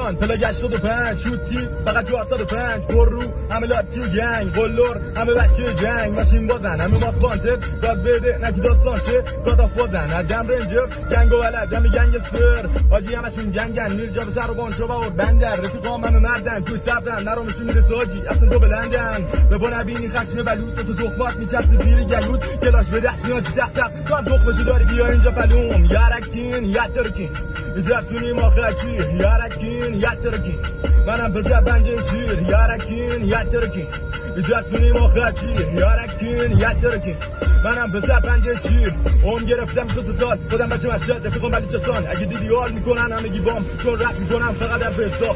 تهران پلاک 85 شوتی فقط 405 پر رو همه لاتی و گنگ قلور همه بچه جنگ ماشین بازن همه ماس وانتد گاز بده نکی داستان شه گادا فازن ادم رنجر جنگ و ولد همه گنگ سر حاجی همشون گنگن میره جا به سر و بانچو و بندر رفیقام همه مردن توی صبرن نرامشون میرسه حاجی اصلا تو بلندن به با نبینی خشم بلوط تو تخمات میچسب زیر گلود گلاش به دست میاد تق تق تو هم تخمشو داری بیا اینجا پلوم یارکین یترکین درسونی ما خاکی یارکین یترکین منم بزر بنج شیر یارکین یترکین درسونی ما خاکی یارکین یترکین منم بزر بنج شیر اون گرفتم 3 سال خودم بچه مشهد رفیقم ولی چسان اگه دیدی حال میکنن همگی بام چون رپ میکنم فقط در فساد